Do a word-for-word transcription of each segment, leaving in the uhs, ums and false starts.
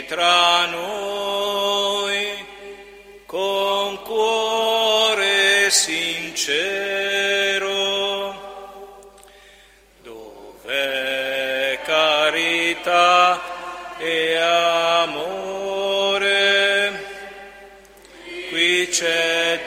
tra noi con cuore sincero, dove carità e amore, qui c'è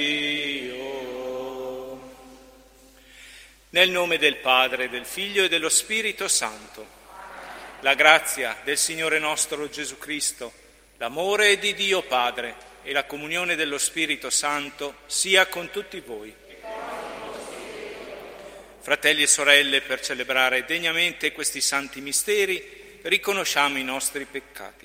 Dio. Nel nome del Padre, del Figlio e dello Spirito Santo. La grazia del Signore nostro Gesù Cristo, l'amore di Dio Padre e la comunione dello Spirito Santo sia con tutti voi. Fratelli e sorelle, per celebrare degnamente questi santi misteri, riconosciamo i nostri peccati.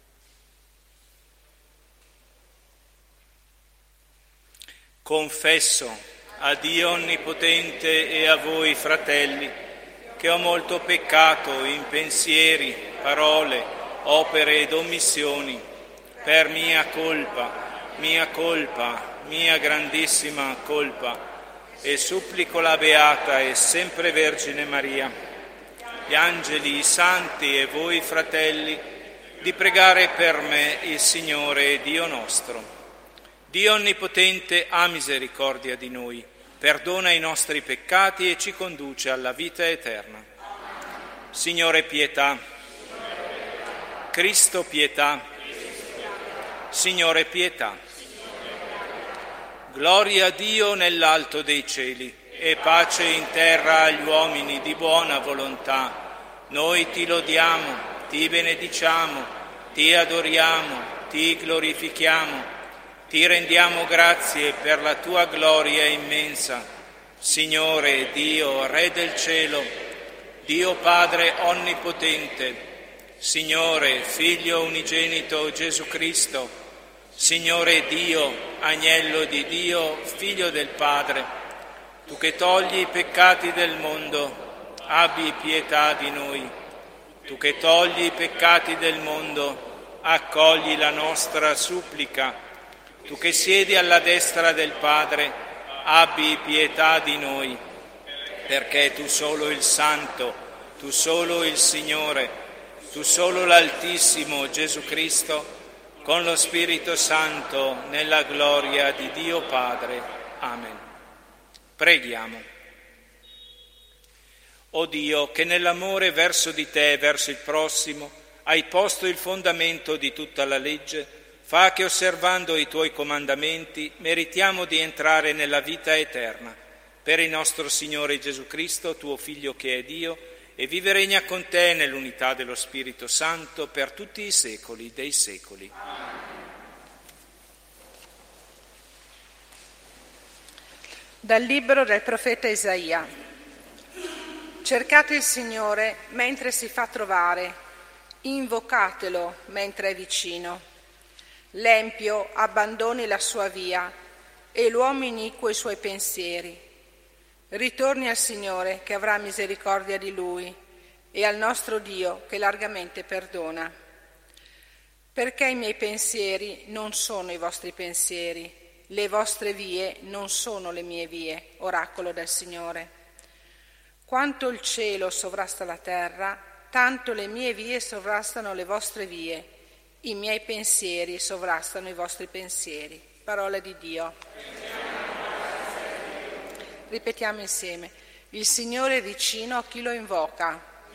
Confesso a Dio Onnipotente e a voi, fratelli, che ho molto peccato in pensieri, parole, opere ed omissioni, per mia colpa, mia colpa, mia grandissima colpa, e supplico la Beata e sempre Vergine Maria, gli angeli, i santi e voi, fratelli, di pregare per me il Signore Dio nostro. Dio Onnipotente ha misericordia di noi, perdona i nostri peccati e ci conduce alla vita eterna. Signore pietà. Cristo pietà. Signore pietà. Gloria a Dio nell'alto dei cieli e pace in terra agli uomini di buona volontà. Noi ti lodiamo, ti benediciamo, ti adoriamo, ti glorifichiamo. Ti rendiamo grazie per la tua gloria immensa, Signore Dio, Re del cielo, Dio Padre onnipotente, Signore Figlio unigenito Gesù Cristo, Signore Dio, Agnello di Dio, Figlio del Padre, tu che togli i peccati del mondo, abbi pietà di noi. Tu che togli i peccati del mondo, accogli la nostra supplica. Tu che siedi alla destra del Padre, abbi pietà di noi, perché tu solo il Santo, tu solo il Signore, tu solo l'Altissimo Gesù Cristo, con lo Spirito Santo, nella gloria di Dio Padre. Amen. Preghiamo. O Dio, che nell'amore verso di te e verso il prossimo hai posto il fondamento di tutta la legge, fa che osservando i tuoi comandamenti meritiamo di entrare nella vita eterna. Per il nostro Signore Gesù Cristo, tuo Figlio che è Dio, e vive e regna con te nell'unità dello Spirito Santo per tutti i secoli dei secoli. Dal libro del profeta Isaia. Cercate il Signore mentre si fa trovare, invocatelo mentre è vicino. L'empio abbandoni la sua via e l'uomo iniquo i suoi pensieri. Ritorni al Signore che avrà misericordia di lui e al nostro Dio che largamente perdona. Perché i miei pensieri non sono i vostri pensieri, le vostre vie non sono le mie vie, oracolo del Signore. Quanto il cielo sovrasta la terra, tanto le mie vie sovrastano le vostre vie. I miei pensieri sovrastano i vostri pensieri. Parola di Dio. Ripetiamo insieme. Il Signore è vicino a chi lo invoca.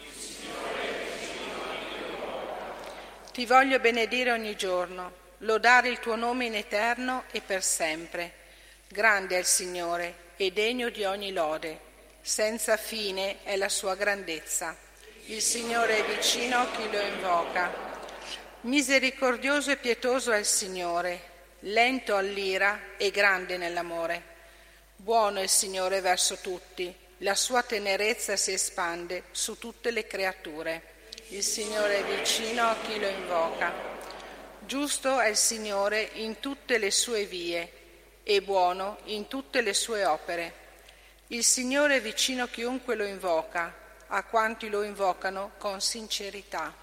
Ti voglio benedire ogni giorno, lodare il tuo nome in eterno e per sempre. Grande è il Signore e degno di ogni lode. Senza fine è la sua grandezza. Il Signore è vicino a chi lo invoca. Misericordioso e pietoso è il Signore, lento all'ira e grande nell'amore. Buono è il Signore verso tutti, la sua tenerezza si espande su tutte le creature. Il Signore è vicino a chi lo invoca. Giusto è il Signore in tutte le sue vie e buono in tutte le sue opere. Il Signore è vicino a chiunque lo invoca, a quanti lo invocano con sincerità.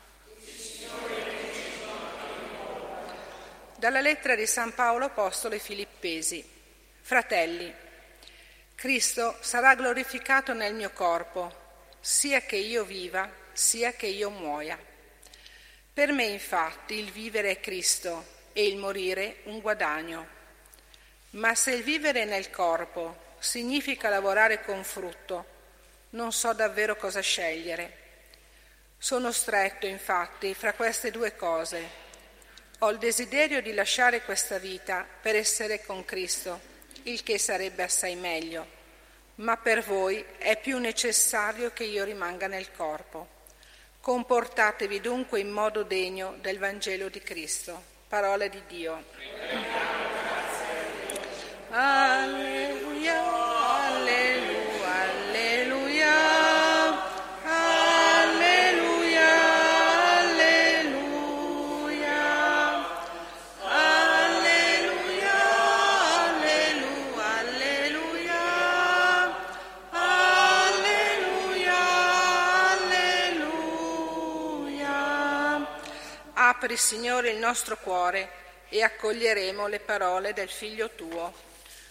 Dalla lettera di San Paolo Apostolo ai Filippesi. Fratelli, Cristo sarà glorificato nel mio corpo, sia che io viva, sia che io muoia. Per me, infatti, il vivere è Cristo e il morire un guadagno. Ma se il vivere nel corpo significa lavorare con frutto, non so davvero cosa scegliere. Sono stretto, infatti, fra queste due cose. Ho il desiderio di lasciare questa vita per essere con Cristo, il che sarebbe assai meglio, ma per voi è più necessario che io rimanga nel corpo. Comportatevi dunque in modo degno del Vangelo di Cristo. Parola di Dio. Alleluia, alleluia, alleluia, alleluia, alleluia, alleluia, alleluia, alleluia, alleluia. Apri, Signore, il nostro cuore e accoglieremo le parole del Figlio tuo.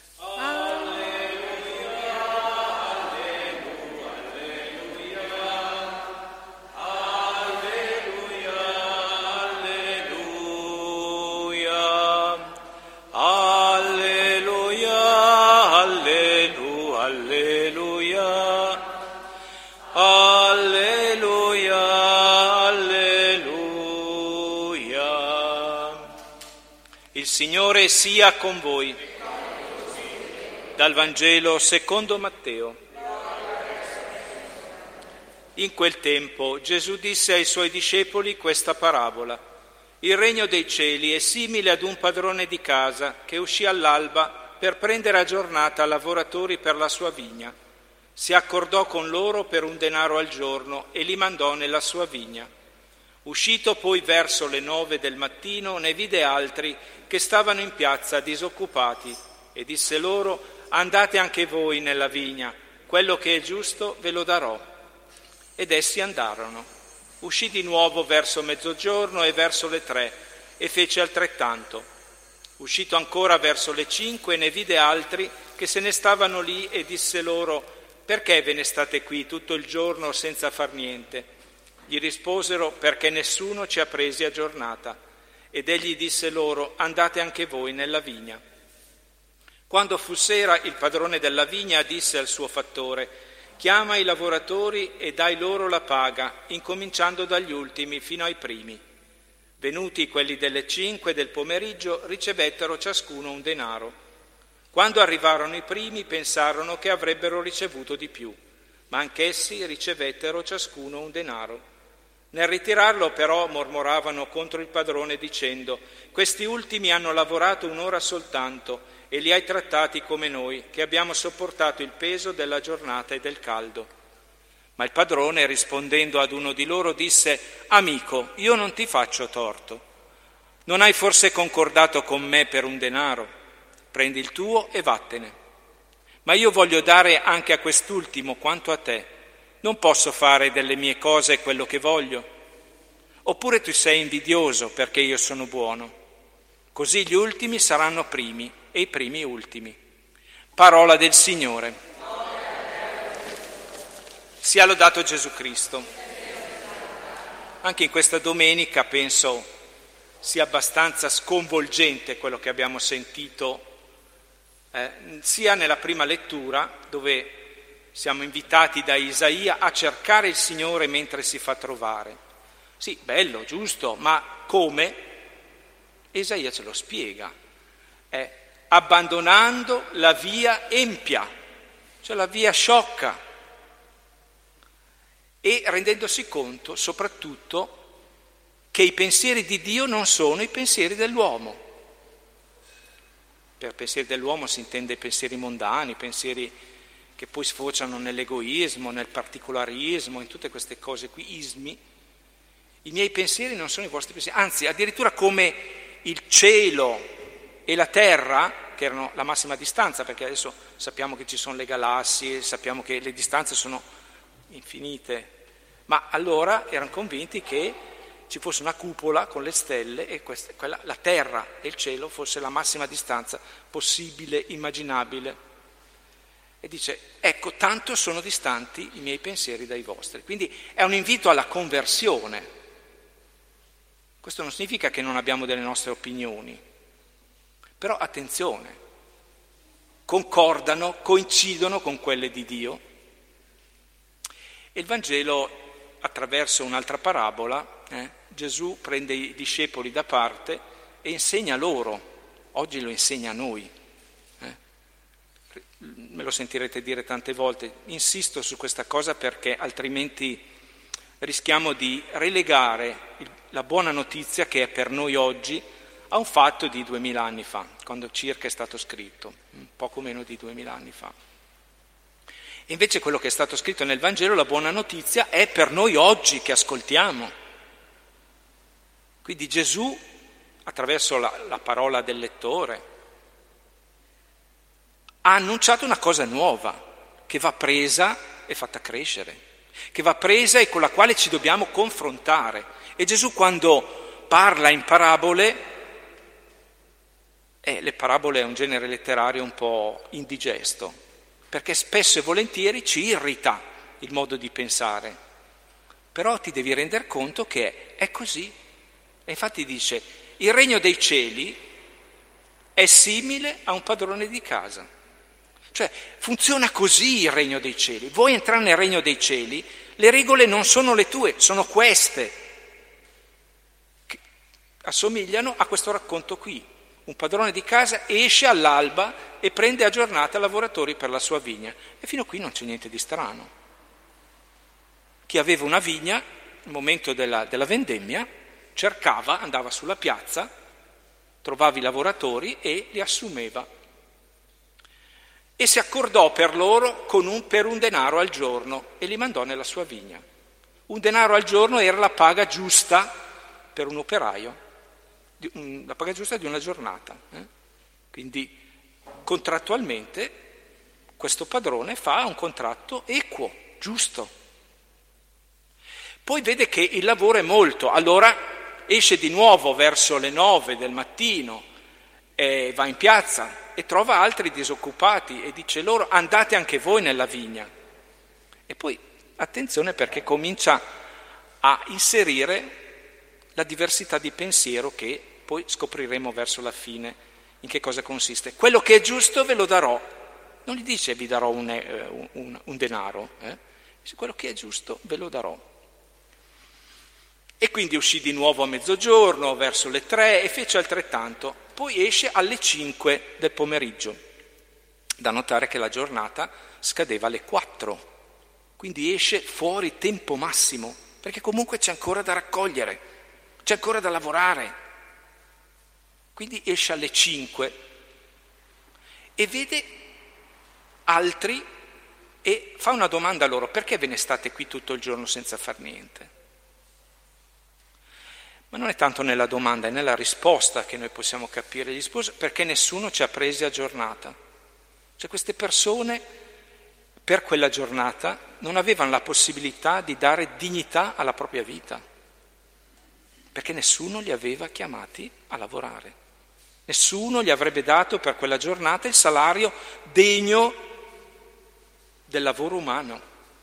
Il Signore sia con voi. Dal Vangelo secondo Matteo. In quel tempo Gesù disse ai suoi discepoli questa parabola: il regno dei cieli è simile ad un padrone di casa che uscì all'alba per prendere a giornata lavoratori per la sua vigna. Si accordò con loro per un denaro al giorno e li mandò nella sua vigna. Uscito poi verso le nove del mattino, ne vide altri che stavano in piazza disoccupati e disse loro: andate anche voi nella vigna, quello che è giusto ve lo darò. Ed essi andarono. Uscì di nuovo verso mezzogiorno e verso le tre e fece altrettanto. Uscito ancora verso le cinque, ne vide altri che se ne stavano lì e disse loro: perché ve ne state qui tutto il giorno senza far niente? Gli risposero: perché nessuno ci ha presi a giornata. Ed egli disse loro: andate anche voi nella vigna. Quando fu sera, il padrone della vigna disse al suo fattore: chiama i lavoratori e dai loro la paga, incominciando dagli ultimi fino ai primi. Venuti quelli delle cinque del pomeriggio, ricevettero ciascuno un denaro. Quando arrivarono i primi, pensarono che avrebbero ricevuto di più, ma anch'essi ricevettero ciascuno un denaro. Nel ritirarlo però mormoravano contro il padrone dicendo: questi ultimi hanno lavorato un'ora soltanto e li hai trattati come noi, che abbiamo sopportato il peso della giornata e del caldo. Ma il padrone, rispondendo ad uno di loro, disse: amico, io non ti faccio torto. Non hai forse concordato con me per un denaro? Prendi il tuo e vattene. Ma io voglio dare anche a quest'ultimo quanto a te. Non posso fare delle mie cose quello che voglio? Oppure tu sei invidioso perché io sono buono? Così gli ultimi saranno primi e i primi ultimi. Parola del Signore. Sia lodato Gesù Cristo. Anche in questa domenica penso sia abbastanza sconvolgente quello che abbiamo sentito, eh, sia nella prima lettura, dove siamo invitati da Isaia a cercare il Signore mentre si fa trovare. Sì, bello, giusto, ma come? Isaia ce lo spiega. Eh, abbandonando la via empia, cioè la via sciocca, e rendendosi conto soprattutto che i pensieri di Dio non sono i pensieri dell'uomo. Per pensieri dell'uomo si intende pensieri mondani, pensieri che poi sfociano nell'egoismo, nel particolarismo, in tutte queste cose qui, ismi. I miei pensieri non sono i vostri pensieri, anzi addirittura come il cielo e la terra, che erano la massima distanza, perché adesso sappiamo che ci sono le galassie, sappiamo che le distanze sono infinite, ma allora erano convinti che ci fosse una cupola con le stelle e questa, quella, la terra e il cielo fosse la massima distanza possibile, immaginabile. E dice: ecco, tanto sono distanti i miei pensieri dai vostri. Quindi è un invito alla conversione. Questo non significa che non abbiamo delle nostre opinioni, però attenzione, concordano, coincidono con quelle di Dio. E il Vangelo, attraverso un'altra parabola, eh, Gesù prende i discepoli da parte e insegna loro, oggi lo insegna a noi. Eh. Me lo sentirete dire tante volte, insisto su questa cosa perché altrimenti rischiamo di relegare il, la buona notizia che è per noi oggi a un fatto di duemila anni fa, quando circa è stato scritto, poco meno di duemila anni fa. E invece quello che è stato scritto nel Vangelo, la buona notizia, è per noi oggi che ascoltiamo. Quindi Gesù, attraverso la, la parola del lettore, ha annunciato una cosa nuova, che va presa e fatta crescere, che va presa e con la quale ci dobbiamo confrontare. E Gesù quando parla in parabole, eh, le parabole è un genere letterario un po' indigesto, perché spesso e volentieri ci irrita il modo di pensare, però ti devi rendere conto che è così. E infatti dice, il regno dei cieli è simile a un padrone di casa. Cioè, funziona così il regno dei cieli. Vuoi entrare nel regno dei cieli? Le regole non sono le tue, sono queste, che assomigliano a questo racconto qui. Un padrone di casa esce all'alba e prende a giornata lavoratori per la sua vigna. E fino a qui non c'è niente di strano. Chi aveva una vigna, nel momento della, della vendemmia, cercava, andava sulla piazza, trovava i lavoratori e li assumeva. E si accordò per loro con un, per un denaro al giorno e li mandò nella sua vigna. Un denaro al giorno era la paga giusta per un operaio, la paga giusta di una giornata. Eh? Quindi contrattualmente questo padrone fa un contratto equo, giusto. Poi vede che il lavoro è molto, allora esce di nuovo verso le nove del mattino e va in piazza e trova altri disoccupati e dice loro andate anche voi nella vigna. E poi attenzione perché comincia a inserire la diversità di pensiero che poi scopriremo verso la fine in che cosa consiste. Quello che è giusto ve lo darò. Non gli dice vi darò un, un, un, un denaro, eh? Dice quello che è giusto ve lo darò. E quindi uscì di nuovo a mezzogiorno, verso le tre, e fece altrettanto. Poi esce alle cinque del pomeriggio. Da notare che la giornata scadeva alle quattro. Quindi esce fuori tempo massimo, perché comunque c'è ancora da raccogliere, c'è ancora da lavorare. Quindi esce alle cinque e vede altri e fa una domanda a loro: perché ve ne state qui tutto il giorno senza far niente? Ma non è tanto nella domanda, è nella risposta che noi possiamo capire gli sposi, perché nessuno ci ha presi a giornata. Cioè queste persone per quella giornata non avevano la possibilità di dare dignità alla propria vita, perché nessuno li aveva chiamati a lavorare. Nessuno gli avrebbe dato per quella giornata il salario degno del lavoro umano.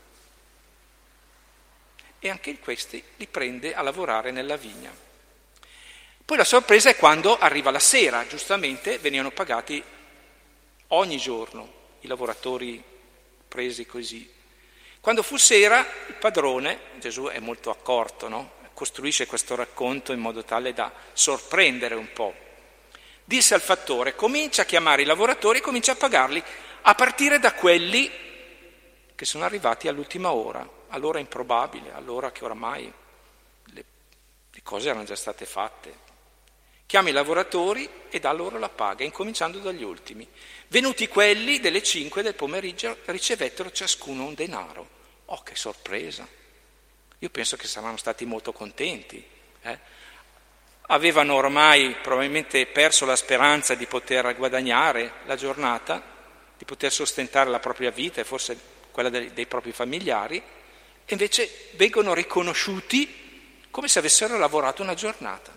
E anche questi li prende a lavorare nella vigna. Poi la sorpresa è quando arriva la sera, giustamente venivano pagati ogni giorno i lavoratori presi così. Quando fu sera, il padrone, Gesù è molto accorto, no? Costruisce questo racconto in modo tale da sorprendere un po'. Disse al fattore: comincia a chiamare i lavoratori e comincia a pagarli a partire da quelli che sono arrivati all'ultima ora, all'ora improbabile, all'ora che oramai le, le cose erano già state fatte. Chiama i lavoratori e dà loro la paga, incominciando dagli ultimi. Venuti quelli delle cinque del pomeriggio ricevettero ciascuno un denaro. Oh, che sorpresa! Io penso che saranno stati molto contenti. Eh? Avevano ormai probabilmente perso la speranza di poter guadagnare la giornata, di poter sostentare la propria vita e forse quella dei, dei propri familiari, e invece vengono riconosciuti come se avessero lavorato una giornata.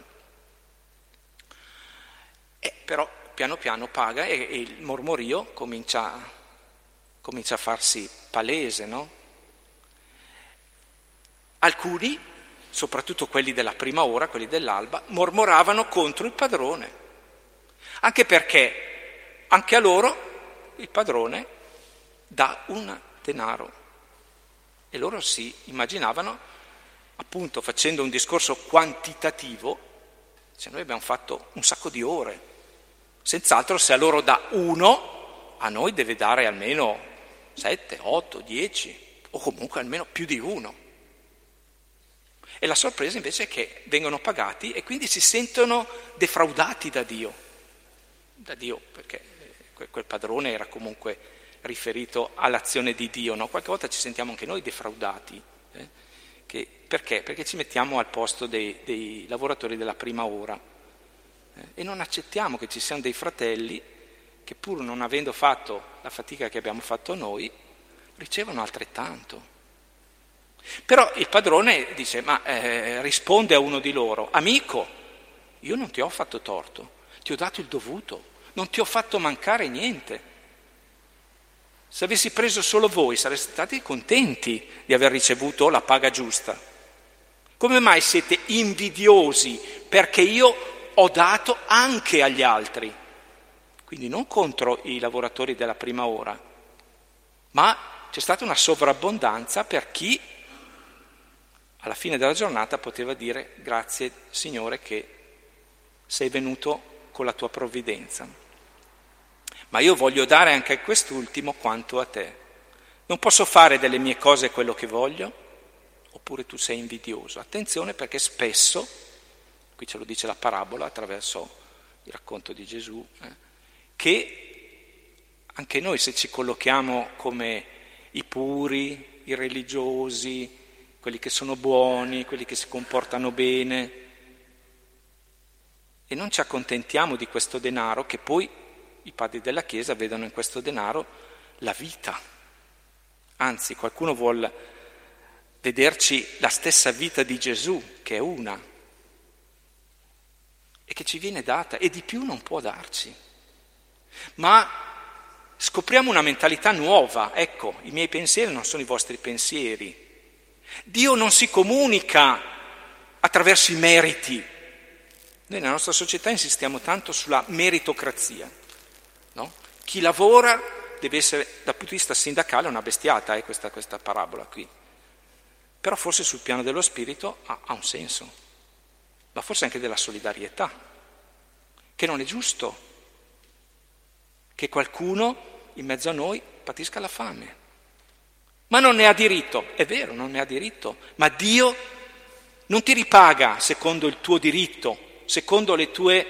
E però piano piano paga e, e il mormorio comincia, comincia a farsi palese, no? Alcuni soprattutto quelli della prima ora, quelli dell'alba, mormoravano contro il padrone. Anche perché anche a loro il padrone dà un denaro. E loro si immaginavano, appunto facendo un discorso quantitativo, cioè noi abbiamo fatto un sacco di ore. Senz'altro se a loro dà uno, a noi deve dare almeno sette, otto, dieci, o comunque almeno più di uno. E la sorpresa invece è che vengono pagati e quindi si sentono defraudati da Dio. Da Dio, perché quel padrone era comunque riferito all'azione di Dio, no? Qualche volta ci sentiamo anche noi defraudati. Eh? Che, perché? Perché ci mettiamo al posto dei, dei lavoratori della prima ora eh? e non accettiamo che ci siano dei fratelli che pur non avendo fatto la fatica che abbiamo fatto noi, ricevono altrettanto. Però il padrone dice, ma eh, risponde a uno di loro, amico, io non ti ho fatto torto, ti ho dato il dovuto, non ti ho fatto mancare niente. Se avessi preso solo voi sareste stati contenti di aver ricevuto la paga giusta. Come mai siete invidiosi perché io ho dato anche agli altri? Quindi non contro i lavoratori della prima ora, ma c'è stata una sovrabbondanza per chi alla fine della giornata poteva dire grazie Signore che sei venuto con la tua provvidenza. Ma io voglio dare anche a quest'ultimo quanto a te. Non posso fare delle mie cose quello che voglio, oppure tu sei invidioso. Attenzione perché spesso, qui ce lo dice la parabola attraverso il racconto di Gesù, eh, che anche noi se ci collochiamo come i puri, i religiosi, quelli che sono buoni, quelli che si comportano bene, e non ci accontentiamo di questo denaro che poi i padri della Chiesa vedono in questo denaro la vita. Anzi, qualcuno vuol vederci la stessa vita di Gesù, che è una, e che ci viene data, e di più non può darci. Ma scopriamo una mentalità nuova, ecco, i miei pensieri non sono i vostri pensieri. Dio non si comunica attraverso i meriti. Noi nella nostra società insistiamo tanto sulla meritocrazia, no? Chi lavora deve essere, dal punto di vista sindacale, una bestiata, è questa, questa parabola qui. Però forse sul piano dello spirito ha, ha un senso, ma forse anche della solidarietà, che non è giusto che qualcuno in mezzo a noi patisca la fame. Ma non ne ha diritto, è vero, non ne ha diritto, ma Dio non ti ripaga secondo il tuo diritto, secondo le tue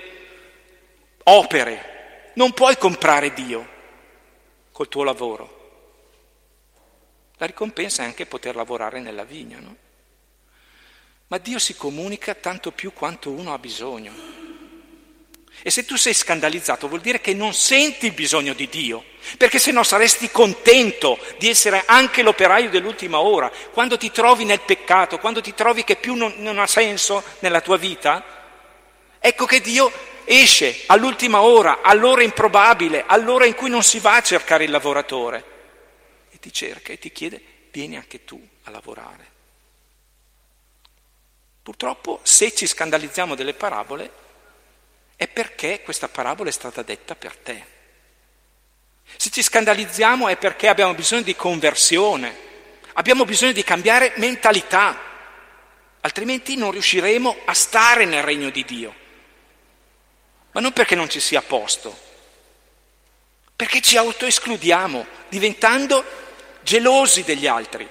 opere. Non puoi comprare Dio col tuo lavoro. La ricompensa è anche poter lavorare nella vigna, no? Ma Dio si comunica tanto più quanto uno ha bisogno. E se tu sei scandalizzato vuol dire che non senti il bisogno di Dio, perché se no saresti contento di essere anche l'operaio dell'ultima ora. Quando ti trovi nel peccato, quando ti trovi che più non, non ha senso nella tua vita, ecco che Dio esce all'ultima ora, all'ora improbabile, all'ora in cui non si va a cercare il lavoratore, e ti cerca e ti chiede, vieni anche tu a lavorare. Purtroppo se ci scandalizziamo delle parabole è perché questa parabola è stata detta per te. Se ci scandalizziamo è perché abbiamo bisogno di conversione, abbiamo bisogno di cambiare mentalità, altrimenti non riusciremo a stare nel regno di Dio. Ma non perché non ci sia posto, perché ci autoescludiamo, diventando gelosi degli altri.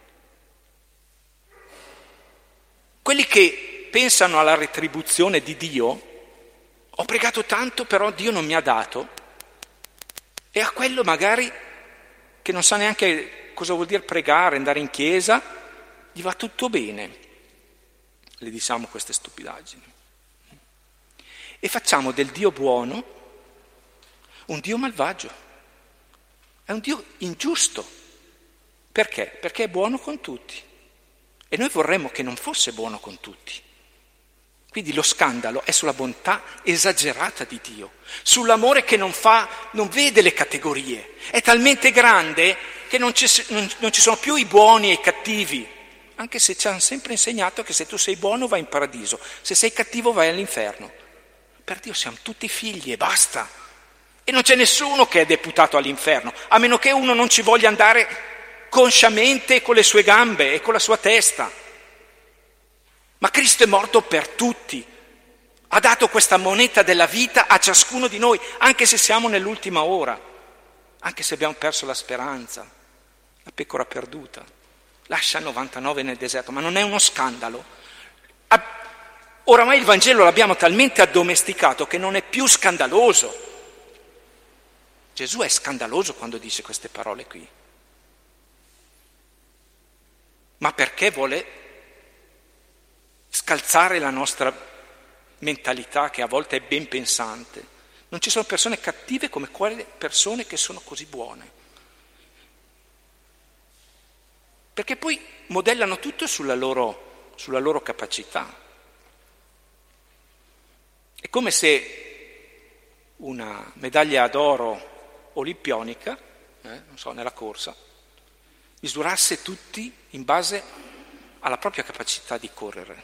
Quelli che pensano alla retribuzione di Dio, ho pregato tanto però Dio non mi ha dato, e a quello magari che non sa neanche cosa vuol dire pregare, andare in chiesa, gli va tutto bene. Le diciamo queste stupidaggini. E facciamo del Dio buono un Dio malvagio, è un Dio ingiusto. Perché? Perché è buono con tutti. E noi vorremmo che non fosse buono con tutti. Quindi lo scandalo è sulla bontà esagerata di Dio, sull'amore che non fa, non vede le categorie. È talmente grande che non ci, non, non ci sono più i buoni e i cattivi. anche se ci hanno sempre insegnato che se tu sei buono vai in paradiso, se sei cattivo vai all'inferno. Per Dio siamo tutti figli e basta. E non c'è nessuno che è deputato all'inferno, a meno che uno non ci voglia andare consciamente con le sue gambe e con la sua testa. Ma Cristo è morto per tutti, ha dato questa moneta della vita a ciascuno di noi, anche se siamo nell'ultima ora, anche se abbiamo perso la speranza, la pecora perduta. Lascia novantanove nel deserto, ma non è uno scandalo? Oramai il Vangelo l'abbiamo talmente addomesticato che non è più scandaloso. Gesù è scandaloso quando dice queste parole qui. Ma perché vuole scalzare la nostra mentalità, che a volte è ben pensante? Non ci sono persone cattive come quelle persone che sono così buone. Perché poi modellano tutto sulla loro, sulla loro capacità. È come se una medaglia d'oro olimpionica, eh, non so, nella corsa, misurasse tutti in base alla propria capacità di correre.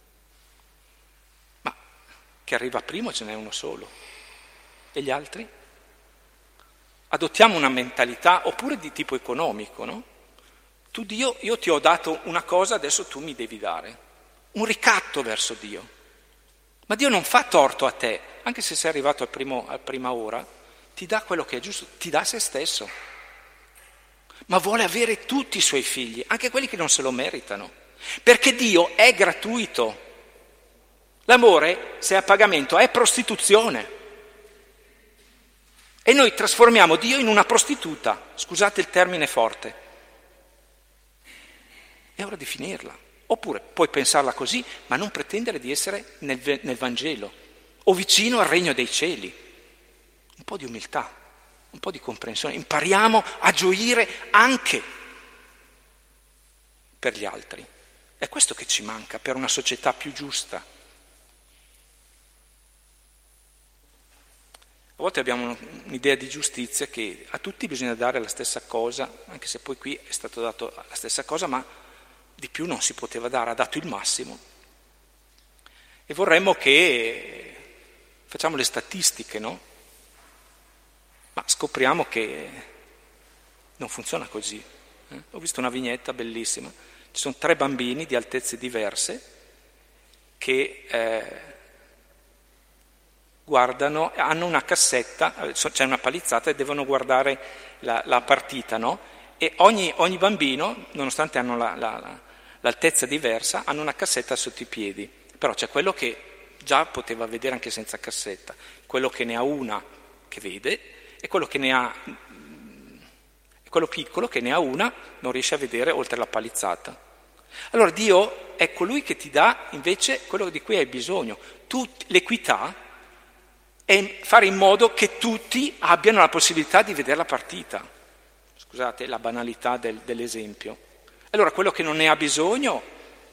Ma che arriva primo ce n'è uno solo. E gli altri? Adottiamo una mentalità, oppure di tipo economico, no? Tu Dio, io ti ho dato una cosa, adesso tu mi devi dare. Un ricatto verso Dio. Ma Dio non fa torto a te, anche se sei arrivato al primo, a prima ora, ti dà quello che è giusto, ti dà se stesso. Ma vuole avere tutti i suoi figli, anche quelli che non se lo meritano. Perché Dio è gratuito. L'amore, se è a pagamento, è prostituzione. E noi trasformiamo Dio in una prostituta, scusate il termine forte. È ora di finirla. Oppure puoi pensarla così, ma non pretendere di essere nel, nel Vangelo o vicino al regno dei cieli. Un po' di umiltà, un po' di comprensione. Impariamo a gioire anche per gli altri. È questo che ci manca per una società più giusta. A volte abbiamo un'idea di giustizia che a tutti bisogna dare la stessa cosa, anche se poi qui è stato dato la stessa cosa, ma di più non si poteva dare, ha dato il massimo. E vorremmo che facciamo le statistiche, no? Ma scopriamo che non funziona così. Eh? Ho visto una vignetta bellissima. Ci sono tre bambini di altezze diverse che eh, guardano, hanno una cassetta, c'è una palizzata e devono guardare la, la partita, no? E ogni, ogni bambino, nonostante hanno la, la, la l'altezza diversa, hanno una cassetta sotto i piedi, però c'è quello che già poteva vedere anche senza cassetta, quello che ne ha una che vede e quello che ne ha quello piccolo che ne ha una non riesce a vedere oltre la palizzata. Allora Dio è colui che ti dà invece quello di cui hai bisogno. Tu, l'equità è fare in modo che tutti abbiano la possibilità di vedere la partita. Scusate la banalità del, dell'esempio. Allora quello che non ne ha bisogno,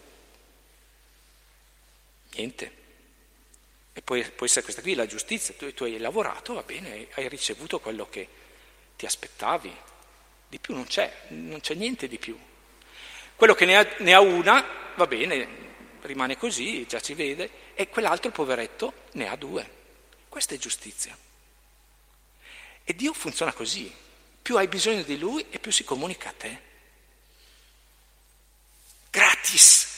niente. E poi può essere questa qui, la giustizia, tu, tu hai lavorato, va bene, hai ricevuto quello che ti aspettavi. Di più non c'è, non c'è niente di più. Quello che ne ha, ne ha una, va bene, rimane così, già ci vede, e quell'altro poveretto ne ha due. Questa è giustizia. E Dio funziona così. Più hai bisogno di Lui e più si comunica a te. Gratis.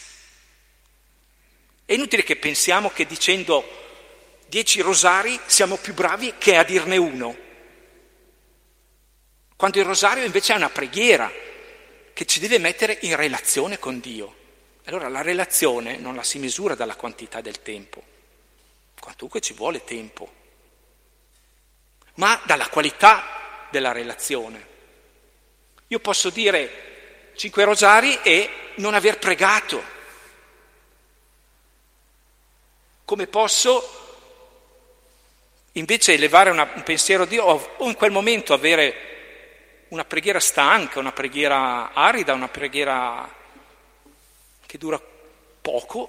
È inutile che pensiamo che dicendo dieci rosari siamo più bravi che a dirne uno, quando il rosario invece è una preghiera che ci deve mettere in relazione con Dio. Allora la relazione non la si misura dalla quantità del tempo, quantunque ci vuole tempo, ma dalla qualità della relazione. Io posso dire cinque rosari e non aver pregato. Come posso invece elevare una, un pensiero a Dio o in quel momento avere una preghiera stanca, una preghiera arida, una preghiera che dura poco,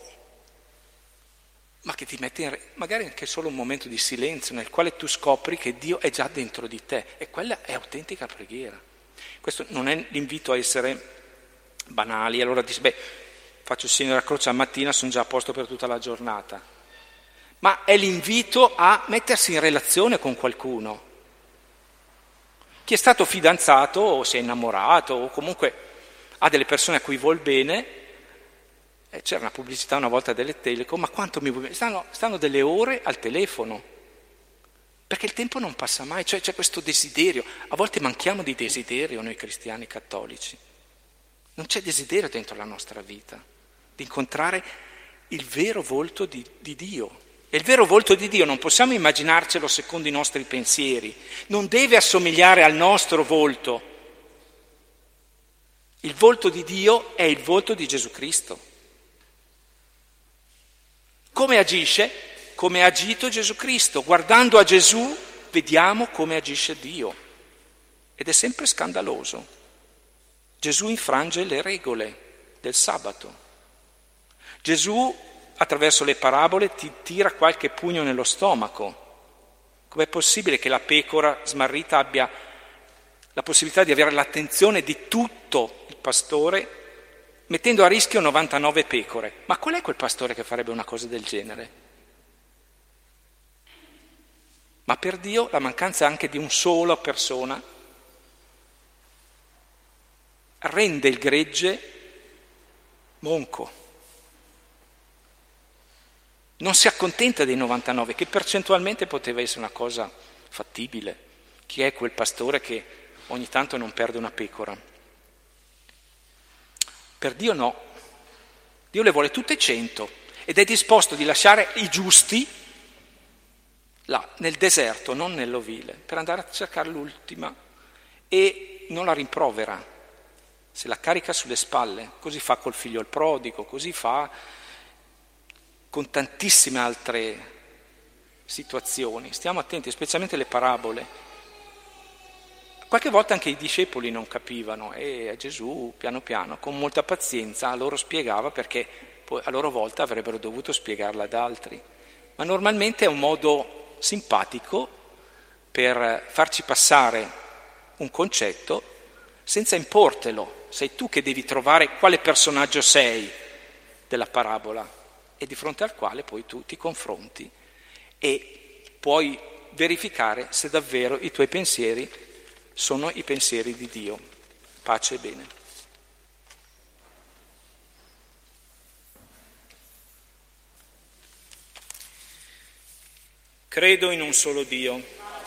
ma che ti mette in re... magari anche solo un momento di silenzio nel quale tu scopri che Dio è già dentro di te e quella è autentica preghiera. Questo non è l'invito a essere banali, allora dici, beh, faccio il segno della croce la mattina, sono già a posto per tutta la giornata. Ma è l'invito a mettersi in relazione con qualcuno. Chi è stato fidanzato o si è innamorato o comunque ha delle persone a cui vuol bene, eh, c'era una pubblicità una volta delle Telecom, ma quanto mi vuoi bene? Stanno, stanno delle ore al telefono, perché il tempo non passa mai, cioè c'è questo desiderio. A volte manchiamo di desiderio noi cristiani cattolici. Non c'è desiderio dentro la nostra vita di incontrare il vero volto di, di Dio. E il vero volto di Dio non possiamo immaginarcelo secondo i nostri pensieri, non deve assomigliare al nostro volto. Il volto di Dio è il volto di Gesù Cristo. Come agisce? Come ha agito Gesù Cristo. Guardando a Gesù vediamo come agisce Dio. Ed è sempre scandaloso. Gesù infrange le regole del sabato. Gesù, attraverso le parabole, ti tira qualche pugno nello stomaco. Com'è possibile che la pecora smarrita abbia la possibilità di avere l'attenzione di tutto il pastore, mettendo a rischio novantanove pecore? Ma qual è quel pastore che farebbe una cosa del genere? Ma per Dio la mancanza anche di un solo persona rende il gregge monco. Non si accontenta dei novantanove, che percentualmente poteva essere una cosa fattibile. Chi è quel pastore che ogni tanto non perde una pecora? Per Dio no. Dio le vuole tutte cento ed è disposto di lasciare i giusti là, nel deserto, non nell'ovile, per andare a cercare l'ultima, e non la rimprovera, se la carica sulle spalle. Così fa col figlio il prodigo, così fa con tantissime altre situazioni. Stiamo attenti, specialmente le parabole. Qualche volta anche i discepoli non capivano e Gesù piano piano, con molta pazienza, a loro spiegava, perché poi a loro volta avrebbero dovuto spiegarla ad altri. Ma normalmente è un modo simpatico per farci passare un concetto senza importelo. Sei tu che devi trovare quale personaggio sei della parabola e di fronte al quale poi tu ti confronti e puoi verificare se davvero i tuoi pensieri sono i pensieri di Dio. Pace e bene. Credo in un solo Dio.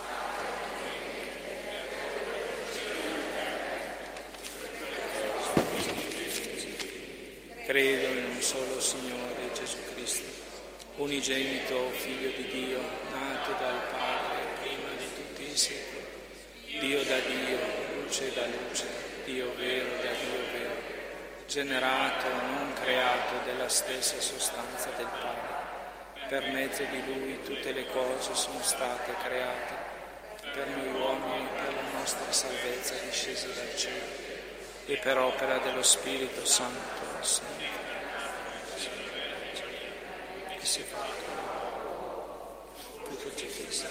Credo in un solo Signore Gesù Cristo, unigenito Figlio di Dio, nato dal Padre prima di tutti i secoli, Dio da Dio, luce da luce, Dio vero da Dio vero, generato, non creato, della stessa sostanza del Padre. Per mezzo di Lui tutte le cose sono state create, per noi uomini, per la nostra salvezza discesi dal cielo, e per opera dello Spirito Santo, sempre, che si è fatto, più crocifisso,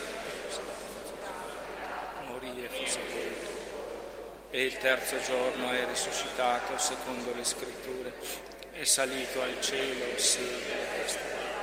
morì e fu sepolto, e il terzo giorno è risuscitato secondo le Scritture, è salito al cielo, siede alla destra del Padre.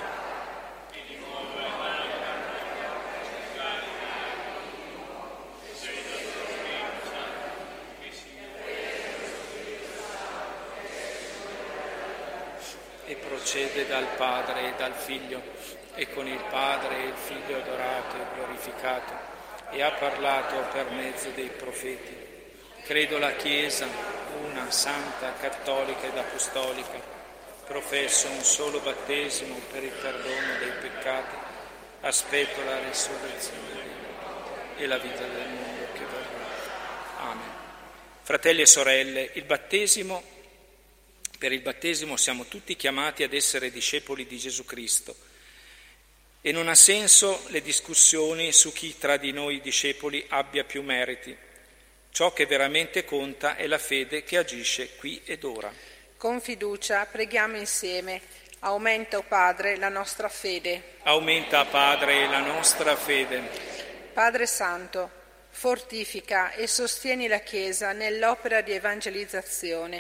E procede dal Padre e dal Figlio, e con il Padre e il Figlio adorato e glorificato, e ha parlato per mezzo dei profeti. Credo la Chiesa, una, santa, cattolica ed apostolica, professo un solo battesimo per il perdono dei peccati, aspetto la risurrezione e la vita del mondo che verrà. Amen. Fratelli e sorelle, il battesimo Per il battesimo siamo tutti chiamati ad essere discepoli di Gesù Cristo e non ha senso le discussioni su chi tra di noi discepoli abbia più meriti. Ciò che veramente conta è la fede che agisce qui ed ora. Con fiducia preghiamo insieme. Aumenta, o Padre, la nostra fede. Aumenta, Padre, la nostra fede. Padre Santo, fortifica e sostieni la Chiesa nell'opera di evangelizzazione.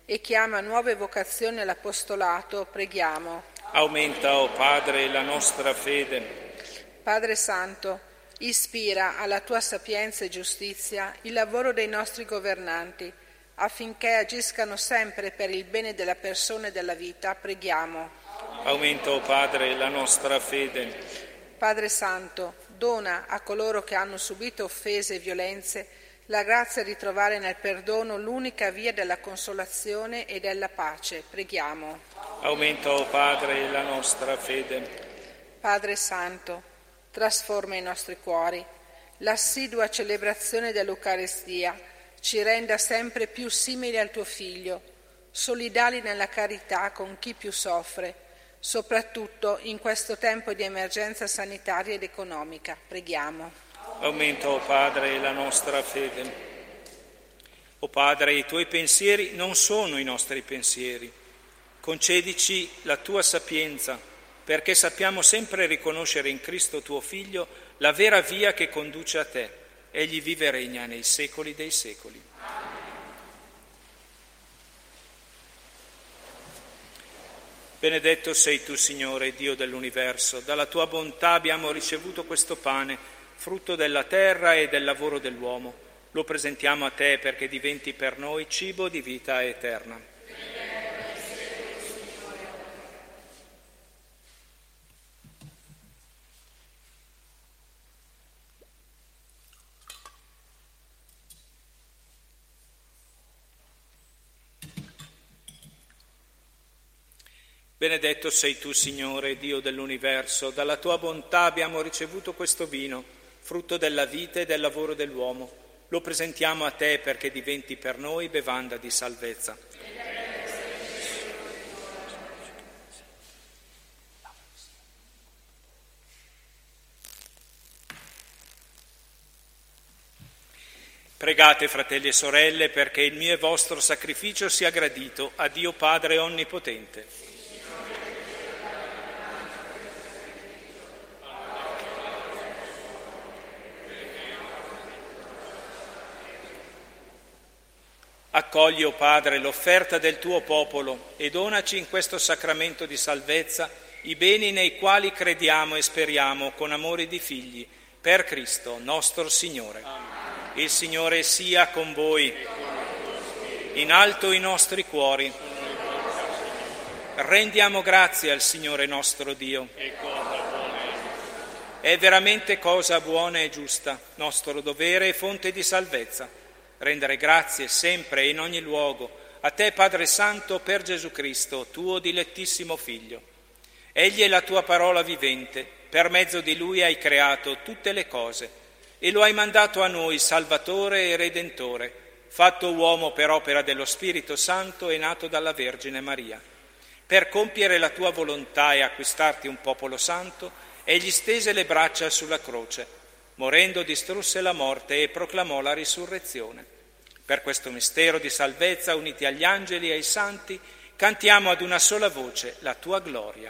e chiama nuove vocazioni all'apostolato, preghiamo. Aumenta, o Padre, la nostra fede. Padre Santo, ispira alla tua sapienza e giustizia il lavoro dei nostri governanti, affinché agiscano sempre per il bene della persona e della vita, preghiamo. Aumenta, o Padre, la nostra fede. Padre Santo, dona a coloro che hanno subito offese e violenze la grazia di trovare nel perdono l'unica via della consolazione e della pace, preghiamo. Aumenta, o Padre, la nostra fede. Padre Santo, trasforma i nostri cuori, l'assidua celebrazione dell'Eucaristia ci renda sempre più simili al tuo Figlio, solidali nella carità con chi più soffre, soprattutto in questo tempo di emergenza sanitaria ed economica. Preghiamo. Aumenta, o Padre, la nostra fede. O Padre, i tuoi pensieri non sono i nostri pensieri. Concedici la tua sapienza, perché sappiamo sempre riconoscere in Cristo tuo Figlio la vera via che conduce a te. Egli vive e regna nei secoli dei secoli. Benedetto sei tu, Signore, Dio dell'universo. Dalla tua bontà abbiamo ricevuto questo pane, frutto della terra e del lavoro dell'uomo. Lo presentiamo a te perché diventi per noi cibo di vita eterna. Benedetto sei tu, Signore, Dio dell'universo. Dalla tua bontà abbiamo ricevuto questo vino, frutto della vita e del lavoro dell'uomo. Lo presentiamo a te perché diventi per noi bevanda di salvezza. Pregate, fratelli e sorelle, perché il mio e vostro sacrificio sia gradito a Dio Padre Onnipotente. Accogli, o Padre, l'offerta del tuo popolo e donaci in questo sacramento di salvezza i beni nei quali crediamo e speriamo con amore di figli, per Cristo nostro Signore. Amen. Il Signore sia con voi. In alto i nostri cuori. Rendiamo grazie al Signore nostro Dio. È veramente cosa buona e giusta, nostro dovere e fonte di salvezza. Rendere grazie sempre e in ogni luogo a te, Padre Santo, per Gesù Cristo, tuo dilettissimo Figlio. Egli è la tua parola vivente, per mezzo di Lui hai creato tutte le cose e lo hai mandato a noi Salvatore e Redentore, fatto uomo per opera dello Spirito Santo e nato dalla Vergine Maria. Per compiere la tua volontà e acquistarti un popolo santo, egli stese le braccia sulla croce, morendo distrusse la morte e proclamò la risurrezione. Per questo mistero di salvezza, uniti agli angeli e ai santi, cantiamo ad una sola voce la tua gloria.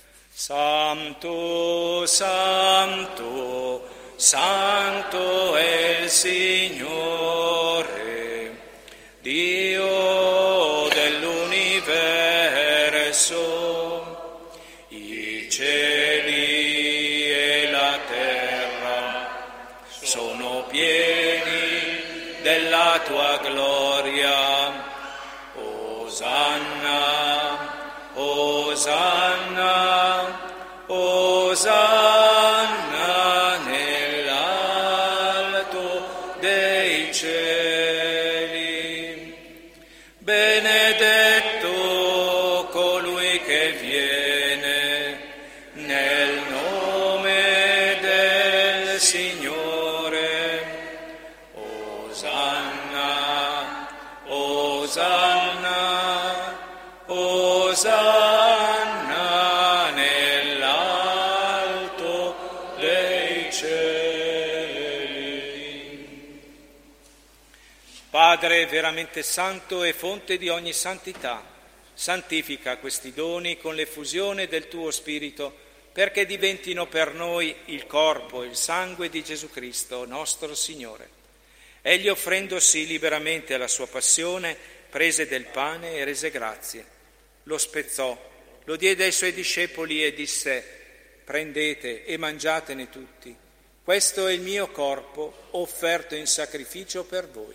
Santo, Santo, Santo è il Signore, Dio dell'universo, i cieli e la terra sono pieni della tua gloria. Osanna, Osanna, Osanna nell'alto dei cieli. Benedetto colui che viene nel nome del Signore. Osanna, Osanna, Osanna nell'alto dei cieli. Padre veramente santo e fonte di ogni santità, santifica questi doni con l'effusione del tuo Spirito, perché diventino per noi il corpo e il sangue di Gesù Cristo, nostro Signore. Egli, offrendosi liberamente alla sua passione, prese del pane e rese grazie. Lo spezzò, lo diede ai suoi discepoli e disse: prendete e mangiatene tutti. Questo è il mio corpo offerto in sacrificio per voi.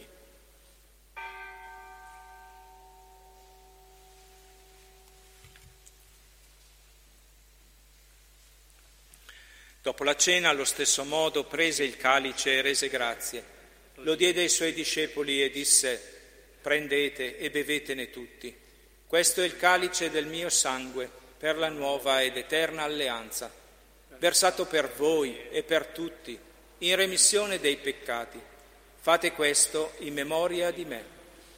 Dopo la cena, allo stesso modo, prese il calice e rese grazie. Lo diede ai suoi discepoli e disse: prendete e bevetene tutti. Questo è il calice del mio sangue per la nuova ed eterna alleanza, versato per voi e per tutti, in remissione dei peccati. Fate questo in memoria di me.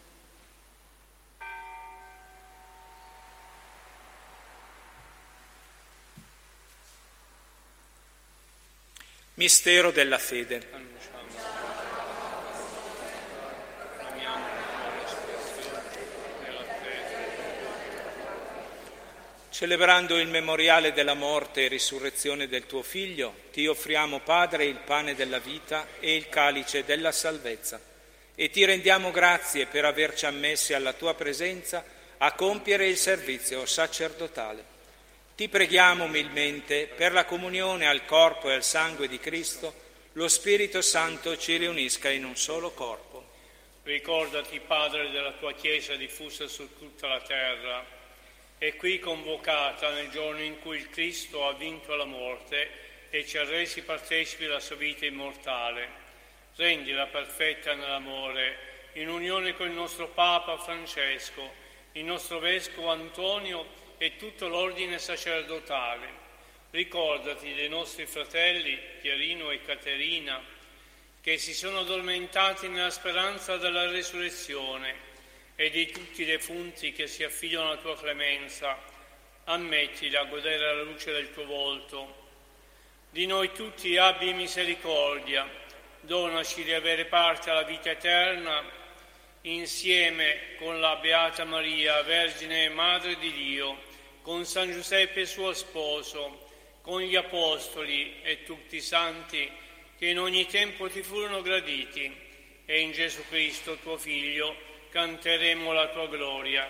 Mistero della fede. Celebrando il memoriale della morte e risurrezione del tuo Figlio, ti offriamo, Padre, il pane della vita e il calice della salvezza, e ti rendiamo grazie per averci ammessi alla tua presenza a compiere il servizio sacerdotale. Ti preghiamo umilmente per la comunione al corpo e al sangue di Cristo, lo Spirito Santo ci riunisca in un solo corpo. Ricordati, Padre, della tua Chiesa diffusa su tutta la terra e qui convocata nel giorno in cui il Cristo ha vinto la morte e ci ha resi partecipi della sua vita immortale. Rendila perfetta nell'amore, in unione con il nostro Papa Francesco, il nostro Vescovo Antonio e tutto l'ordine sacerdotale. Ricordati dei nostri fratelli Pierino e Caterina, che si sono addormentati nella speranza della resurrezione, e di tutti i defunti che si affidano alla tua clemenza. Ammettili a godere alla luce del tuo volto. Di noi tutti abbi misericordia, donaci di avere parte alla vita eterna, insieme con la Beata Maria, Vergine e Madre di Dio, con San Giuseppe suo sposo, con gli Apostoli e tutti i santi che in ogni tempo ti furono graditi, e in Gesù Cristo, tuo Figlio, canteremo la tua gloria.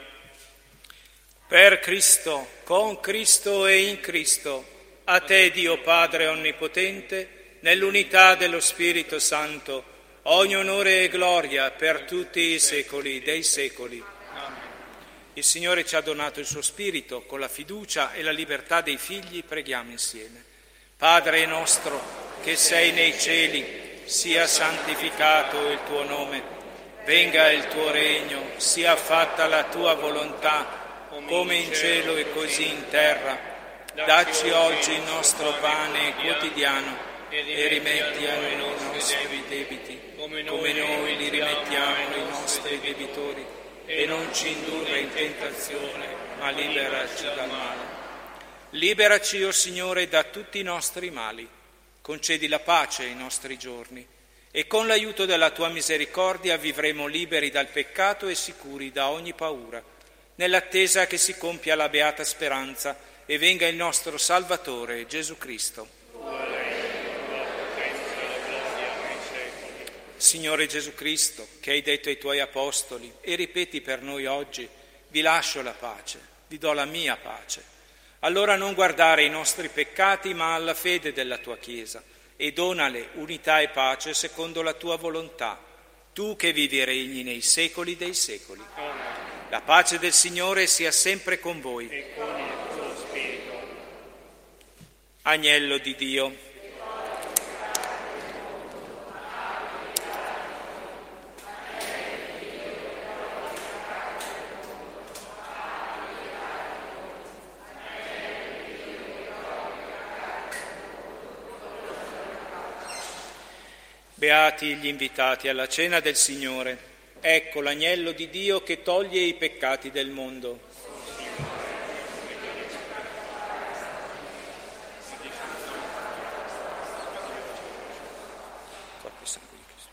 Per Cristo, con Cristo e in Cristo, a te, Dio Padre Onnipotente, nell'unità dello Spirito Santo, ogni onore e gloria per tutti i secoli dei secoli. Amen. Il Signore ci ha donato il suo Spirito, con la fiducia e la libertà dei figli preghiamo insieme. Padre nostro, che sei nei cieli, sia santificato il tuo nome. Venga il tuo regno, sia fatta la tua volontà, come in cielo e così in terra. Dacci oggi il nostro pane quotidiano e rimetti a noi i nostri debiti, come noi li rimettiamo ai nostri debitori, e non ci indurre in tentazione, ma liberaci dal male. Liberaci, o Signore, da tutti i nostri mali. Concedi la pace ai nostri giorni, e con l'aiuto della tua misericordia vivremo liberi dal peccato e sicuri da ogni paura, nell'attesa che si compia la beata speranza e venga il nostro Salvatore, Gesù Cristo. Signore Gesù Cristo, che hai detto ai tuoi apostoli, e ripeti per noi oggi: vi lascio la pace, vi do la mia pace. Allora non guardare i nostri peccati, ma alla fede della tua Chiesa, e donale unità e pace secondo la tua volontà, tu che vivi e regni nei secoli dei secoli. La pace del Signore sia sempre con voi. E con il tuo Spirito. Agnello di Dio. Beati gli invitati alla cena del Signore. Ecco l'agnello di Dio che toglie i peccati del mondo. Corpo e sangue di Cristo.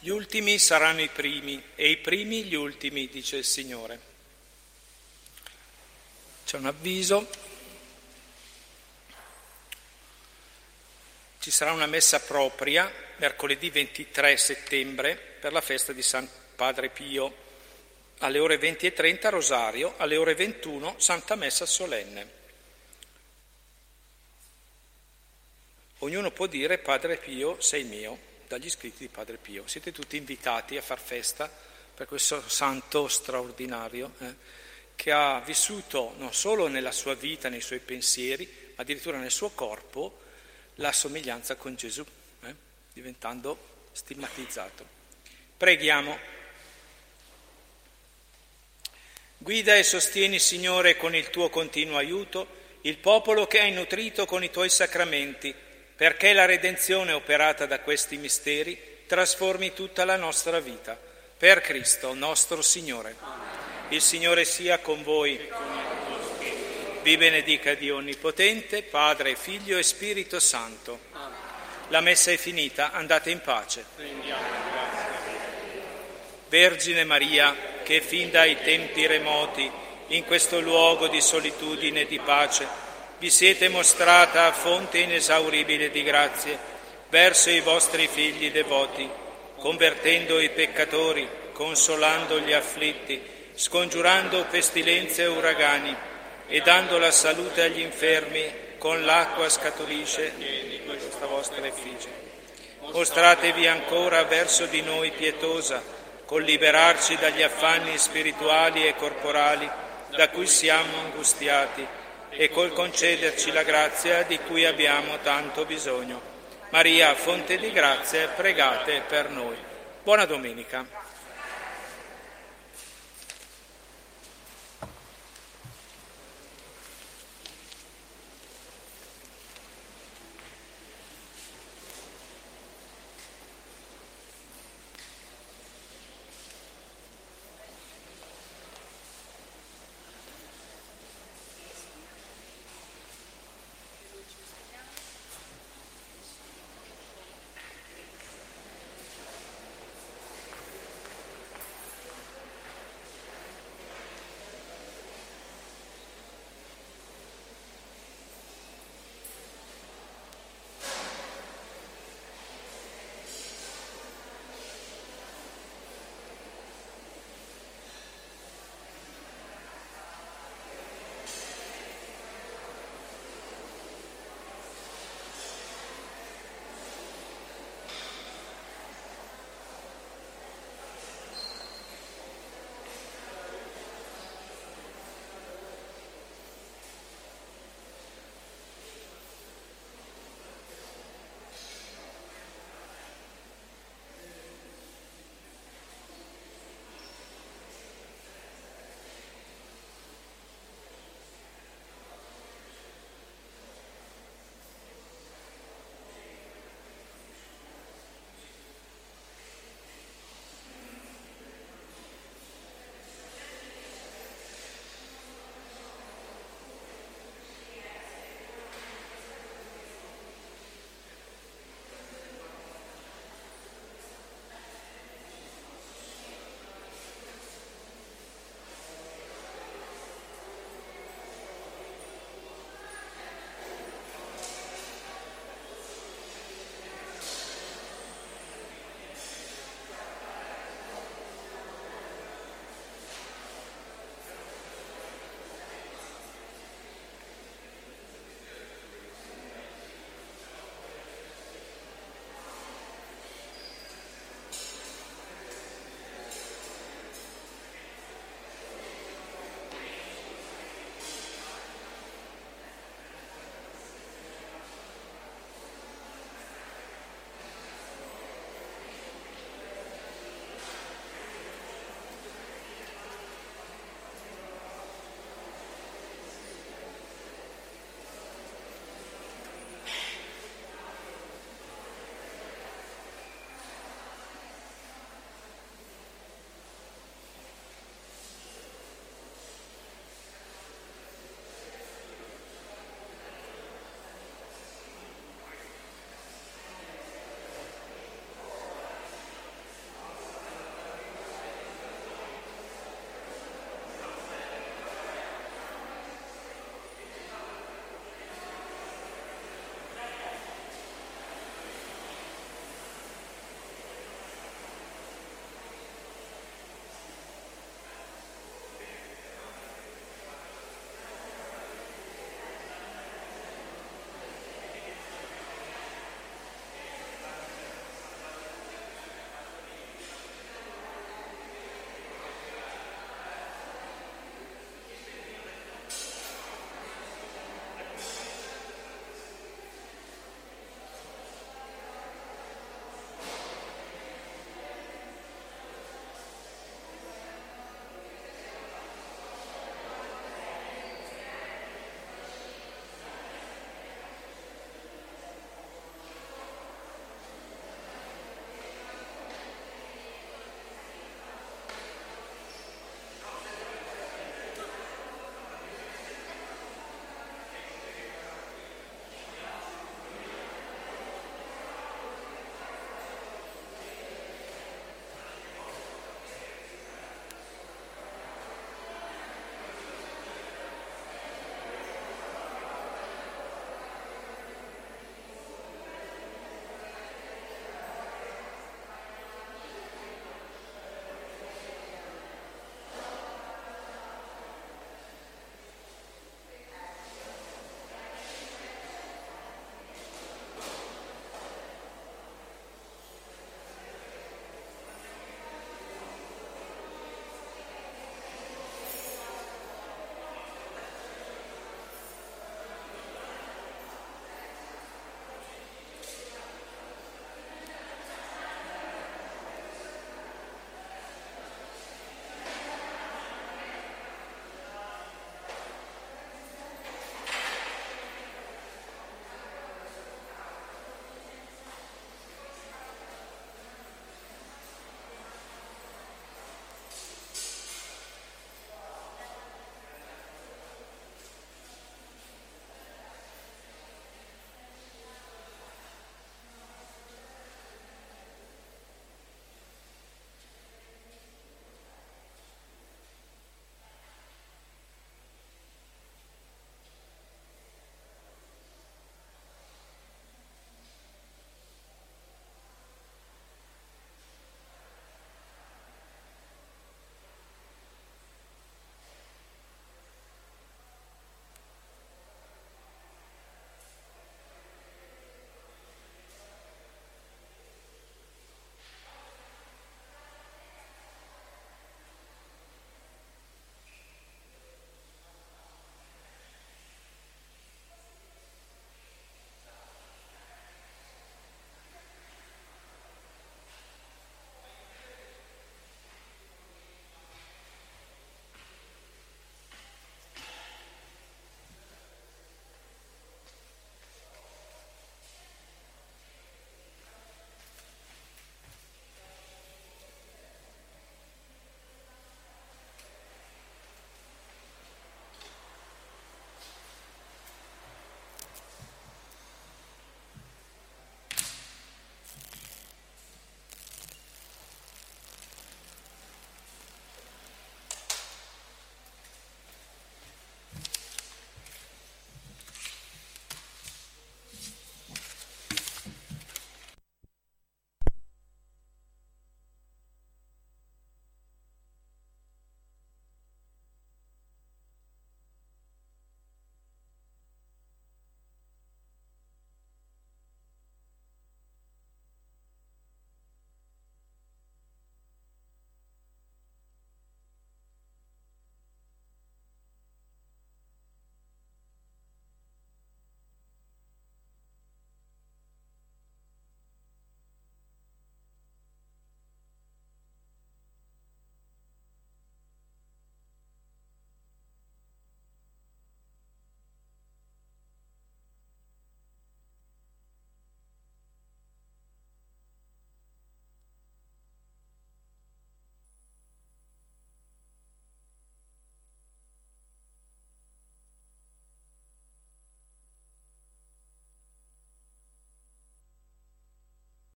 Gli ultimi saranno i primi e i primi gli ultimi, dice il Signore. C'è un avviso. Ci sarà una messa propria mercoledì ventitré settembre per la festa di San Padre Pio. Alle ore venti e trenta rosario, alle ore ventuno Santa Messa solenne. Ognuno può dire Padre Pio sei mio, dagli scritti di Padre Pio. Siete tutti invitati a far festa per questo santo straordinario eh, che ha vissuto non solo nella sua vita, nei suoi pensieri, ma addirittura nel suo corpo la somiglianza con Gesù, eh, diventando stigmatizzato. Preghiamo. Guida e sostieni, Signore, con il tuo continuo aiuto, il popolo che hai nutrito con i tuoi sacramenti, perché la redenzione operata da questi misteri trasformi tutta la nostra vita. Per Cristo nostro Signore. Il Signore sia con voi. Vi benedica Dio Onnipotente, Padre, Figlio e Spirito Santo. La messa è finita, andate in pace. Vergine Maria, che fin dai tempi remoti, in questo luogo di solitudine e di pace, vi siete mostrata fonte inesauribile di grazie verso i vostri figli devoti, convertendo i peccatori, consolando gli afflitti, scongiurando pestilenze e uragani e dando la salute agli infermi con l'acqua scaturisce di questa vostra effigie. Mostratevi ancora verso di noi pietosa, col liberarci dagli affanni spirituali e corporali da cui siamo angustiati, e col concederci la grazia di cui abbiamo tanto bisogno. Maria, fonte di grazia, pregate per noi. Buona domenica.